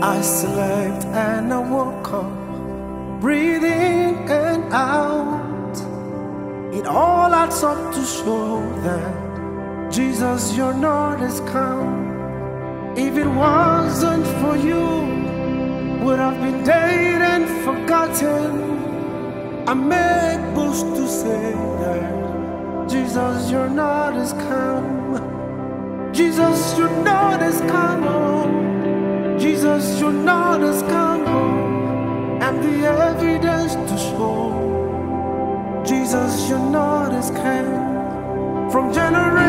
I slept and I woke up, breathing and out. It all adds up to show that Jesus, you're not as calm. If it wasn't for you, would have been dead and forgotten. I make boast to say that Jesus, you're not as calm. Jesus, you're not as calm. Jesus, you're not as calm. And the evidence to show, Jesus, you're not as calm. From generation